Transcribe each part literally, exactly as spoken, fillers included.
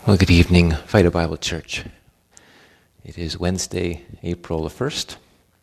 Well, good evening, Vita Bible Church. It is Wednesday, April the first,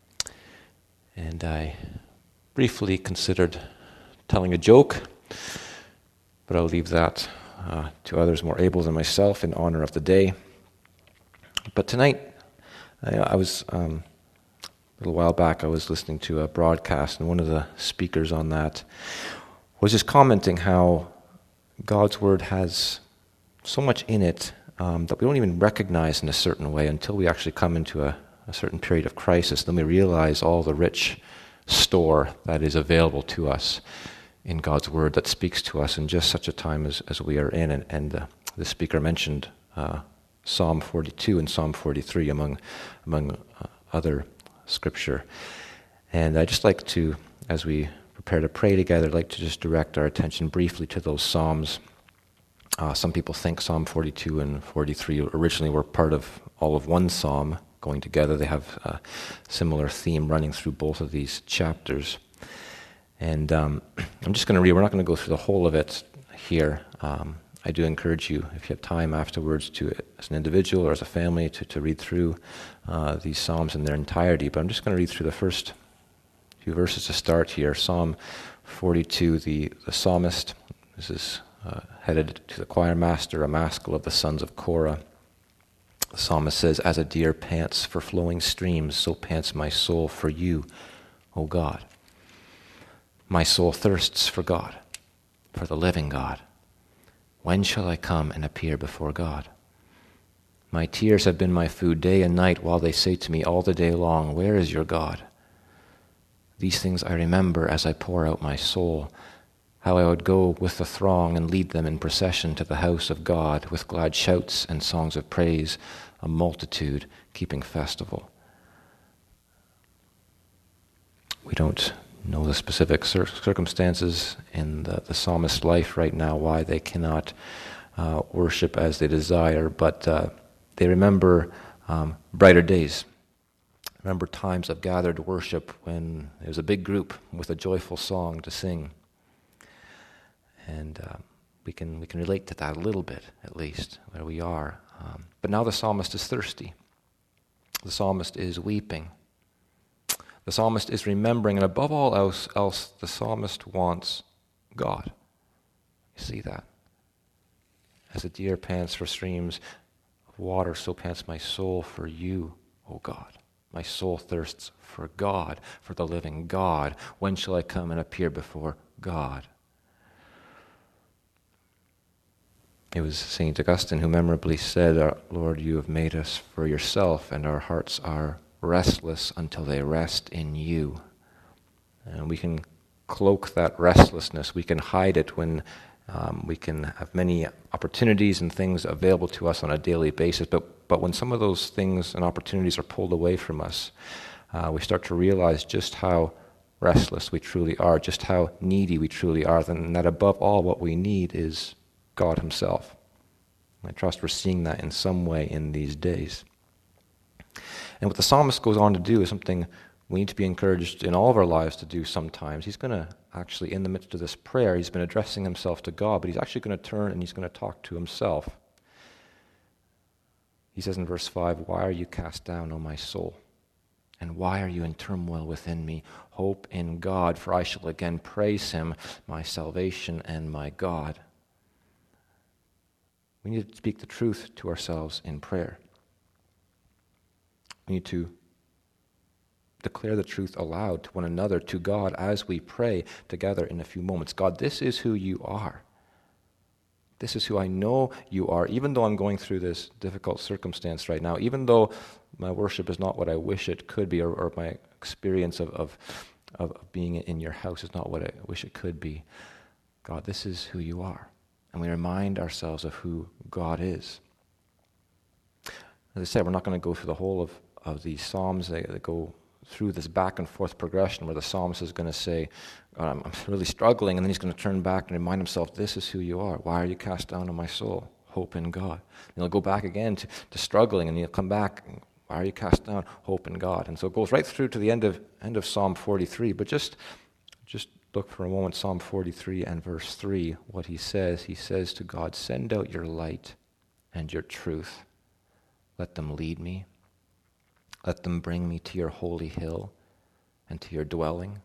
and I briefly considered telling a joke, but I'll leave that uh, to others more able than myself in honor of the day. But tonight, I, I was, um, a little while back, I was listening to a broadcast, and one of the speakers on that was just commenting how God's Word has so much in it um, that we don't even recognize in a certain way until we actually come into a, a certain period of crisis. Then we realize all the rich store that is available to us in God's Word that speaks to us in just such a time as, as we are in. And, and uh, the speaker mentioned uh, Psalm forty-two and Psalm forty-three among, among uh, other scripture. And I'd just like to, as we prepare to pray together, I'd like to just direct our attention briefly to those Psalms. Uh, some people think Psalm forty-two and forty-three originally were part of all of one psalm going together. They have a similar theme running through both of these chapters. And um, I'm just going to read, we're not going to go through the whole of it here. Um, I do encourage you, if you have time afterwards, to, as an individual or as a family, to, to read through uh, these psalms in their entirety. But I'm just going to read through the first few verses to start here. Psalm forty-two, the, the psalmist, this is Uh, headed to the choir master, a maskil of the sons of Korah. The psalmist says, "As a deer pants for flowing streams, so pants my soul for you, O God. My soul thirsts for God, for the living God. When shall I come and appear before God? My tears have been my food day and night, while they say to me all the day long, where is your God? These things I remember as I pour out my soul, how I would go with the throng and lead them in procession to the house of God with glad shouts and songs of praise, a multitude keeping festival." We don't know the specific cir- circumstances in the, the psalmist's life right now, why they cannot uh, worship as they desire, but uh, they remember um, brighter days. Remember times of gathered worship when there was a big group with a joyful song to sing. And uh, we can we can relate to that a little bit, at least, where we are. Um, but now the psalmist is thirsty. The psalmist is weeping. The psalmist is remembering, and above all else, else the psalmist wants God. You see that? As a deer pants for streams of water, so pants my soul for you, O God. My soul thirsts for God, for the living God. When shall I come and appear before God? It was Saint Augustine who memorably said, "Lord, you have made us for yourself, and our hearts are restless until they rest in you." And we can cloak that restlessness. We can hide it when um, we can have many opportunities and things available to us on a daily basis. But, but when some of those things and opportunities are pulled away from us, uh, we start to realize just how restless we truly are, just how needy we truly are, and that above all what we need is God himself. I trust we're seeing that in some way in these days. And what the psalmist goes on to do is something we need to be encouraged in all of our lives to do sometimes. He's going to actually, in the midst of this prayer, he's been addressing himself to God, but he's actually going to turn and he's going to talk to himself. He says in verse five, "Why are you cast down, O my soul? And why are you in turmoil within me? Hope in God, for I shall again praise him, my salvation and my God." We need to speak the truth to ourselves in prayer. We need to declare the truth aloud to one another, to God, as we pray together in a few moments. God, this is who you are. This is who I know you are, even though I'm going through this difficult circumstance right now, even though my worship is not what I wish it could be, or, or my experience of, of, of being in your house is not what I wish it could be. God, this is who you are. And we remind ourselves of who God is. As I said, we're not going to go through the whole of, of these Psalms. They, they go through this back and forth progression where the psalmist is going to say, I'm, I'm really struggling, and then he's going to turn back and remind himself, this is who you are. Why are you cast down on my soul? Hope in God. And he'll go back again to, to struggling, and he'll come back, why are you cast down? Hope in God. And so it goes right through to the end of end of Psalm forty-three. But just just look for a moment, Psalm forty-three and verse three, what he says. He says to God, "Send out your light and your truth. Let them lead me. Let them bring me to your holy hill and to your dwelling.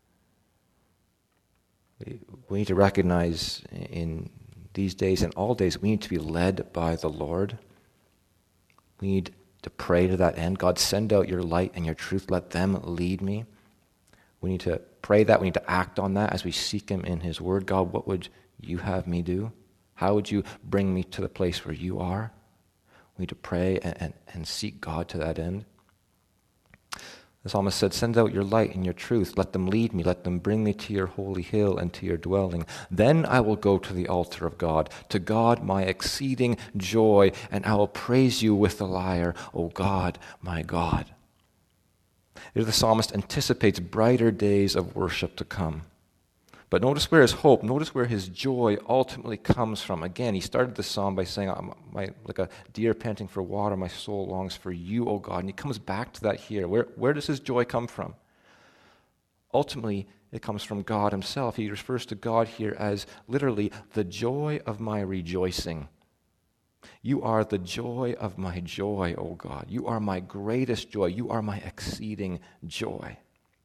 We need to recognize in these days and all days, we need to be led by the Lord. We need to pray to that end. God, send out your light and your truth. Let them lead me. We need to pray that. We need to act on that as we seek him in his word. God, what would you have me do? How would you bring me to the place where you are? We need to pray and, and, and seek God to that end. The psalmist said, send out your light and your truth. Let them lead me. Let them bring me to your holy hill and to your dwelling. Then I will go to the altar of God, to God my exceeding joy, and I will praise you with the lyre, O God, my God. Here the psalmist anticipates brighter days of worship to come. But notice where his hope, notice where his joy ultimately comes from. Again, he started the psalm by saying, my, like a deer panting for water, my soul longs for you, O God. And he comes back to that here. Where, where does his joy come from? Ultimately, it comes from God himself. He refers to God here as literally the joy of my rejoicing. You are the joy of my joy, O God. You are my greatest joy. You are my exceeding joy.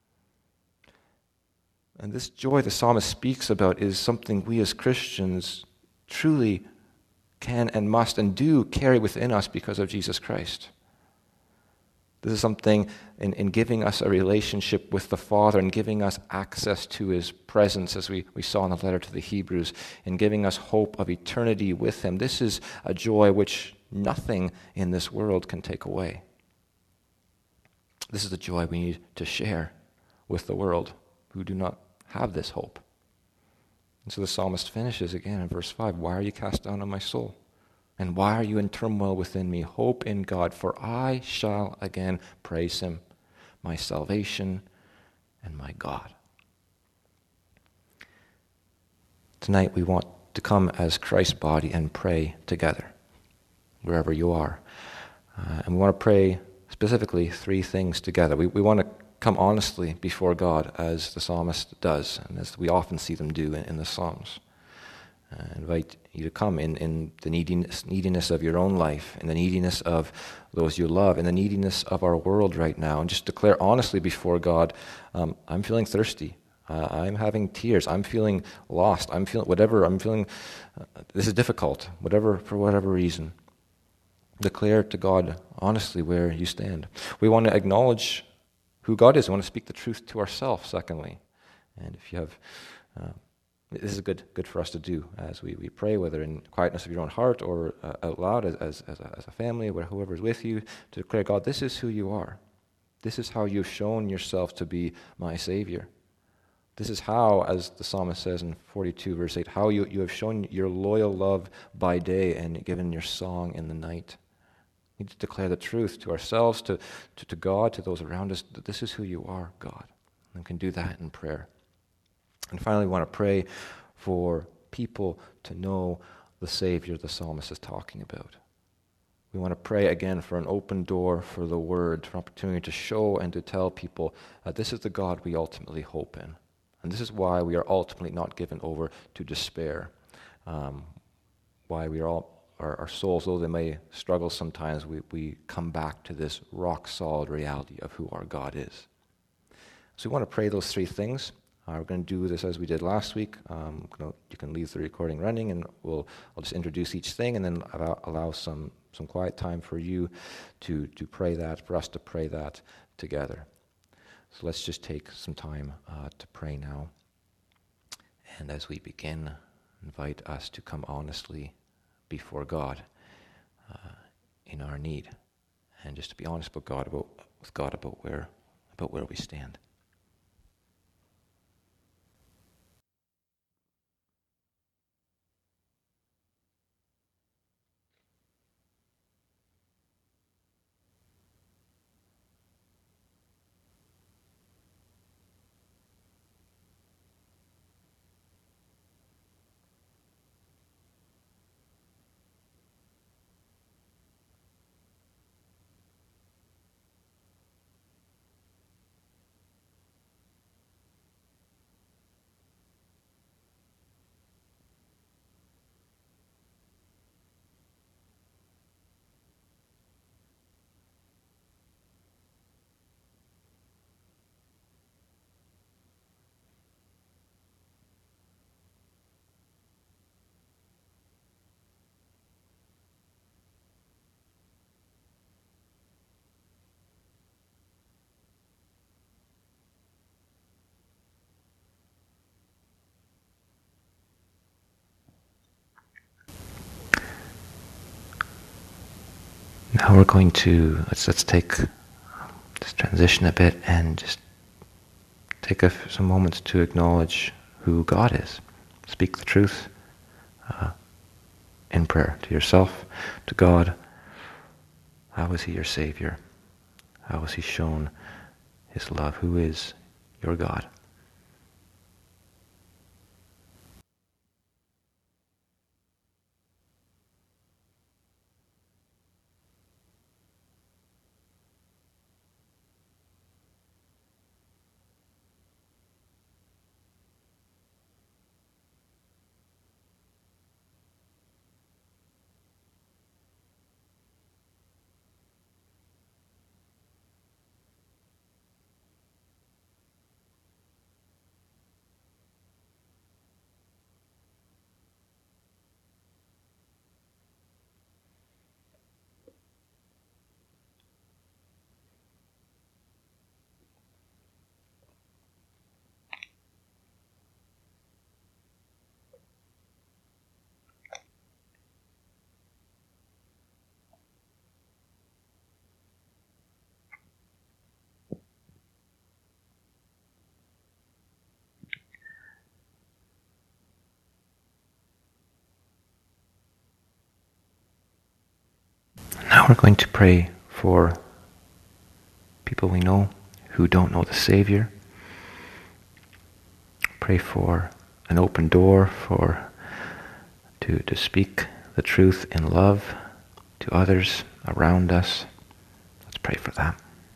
And this joy the psalmist speaks about is something we as Christians truly can and must and do carry within us because of Jesus Christ. This is something in, in giving us a relationship with the Father and giving us access to his presence, as we, we saw in the letter to the Hebrews, and giving us hope of eternity with him. This is a joy which nothing in this world can take away. This is the joy we need to share with the world who do not have this hope. And so the psalmist finishes again in verse five, why are you cast down on my soul? And why are you in turmoil within me? Hope in God, for I shall again praise him, my salvation and my God. Tonight we want to come as Christ's body and pray together, wherever you are. Uh, and we want to pray specifically three things together. We, we want to come honestly before God, as the psalmist does, and as we often see them do in, in the Psalms. Uh, invite you to come in, in the neediness, neediness of your own life, in the neediness of those you love, in the neediness of our world right now, and just declare honestly before God, um, I'm feeling thirsty. Uh, I'm having tears. I'm feeling lost. I'm feeling whatever. I'm feeling, uh, this is difficult, whatever, for whatever reason. Declare to God honestly where you stand. We want to acknowledge who God is. We want to speak the truth to ourselves, secondly. And if you have, uh, this is good good for us to do as we, we pray, whether in quietness of your own heart or uh, out loud as, as, as, a, as a family, or whoever is with you, to declare, God, this is who you are. This is how you've shown yourself to be my Savior. This is how, as the psalmist says in forty-two, verse eight, how you, you have shown your loyal love by day and given your song in the night. We need to declare the truth to ourselves, to, to, to God, to those around us, that this is who you are, God. And we can do that in prayer. And finally, we want to pray for people to know the Savior the psalmist is talking about. We want to pray again for an open door for the Word, for an opportunity to show and to tell people that this is the God we ultimately hope in. And this is why we are ultimately not given over to despair, um, why we are all Our, our souls, though they may struggle sometimes, we, we come back to this rock-solid reality of who our God is. So we want to pray those three things. Uh, we're going to do this as we did last week. Um, gonna, you can leave the recording running, and we'll I'll just introduce each thing, and then allow, allow some, some quiet time for you to, to pray that, for us to pray that together. So let's just take some time uh, to pray now. And as we begin, invite us to come honestly before God uh, in our need, and just to be honest with God about with God about where about where we stand. Now we're going to, let's, let's take, just transition a bit and just take a, some moments to acknowledge who God is. Speak the truth uh, in prayer to yourself, to God. How is He your Savior? How has He shown His love? Who is your God? Now we're going to pray for people we know who don't know the Savior. Pray for an open door for to, to speak the truth in love to others around us. Let's pray for that.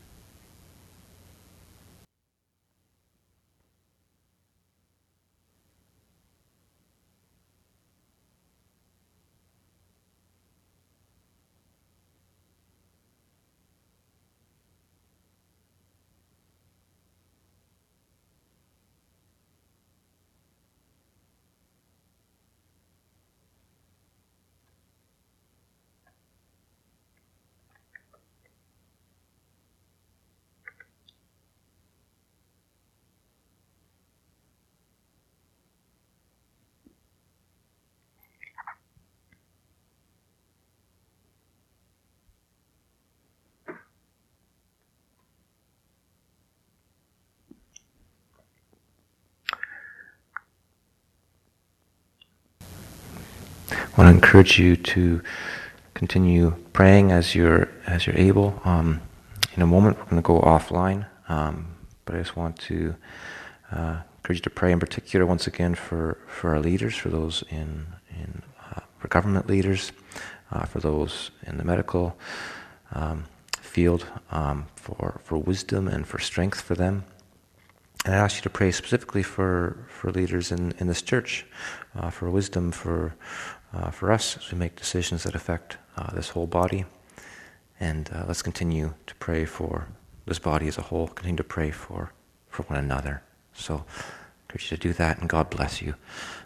I want to encourage you to continue praying as you're as you're able. Um, in a moment, we're going to go offline, um, but I just want to uh, encourage you to pray in particular once again for, for our leaders, for those in in uh, for government leaders, uh, for those in the medical um, field, um, for for wisdom and for strength for them. And I ask you to pray specifically for, for leaders in, in this church, uh, for wisdom for uh, for us as we make decisions that affect uh, this whole body. And uh, let's continue to pray for this body as a whole, continue to pray for, for one another. So I encourage you to do that, and God bless you.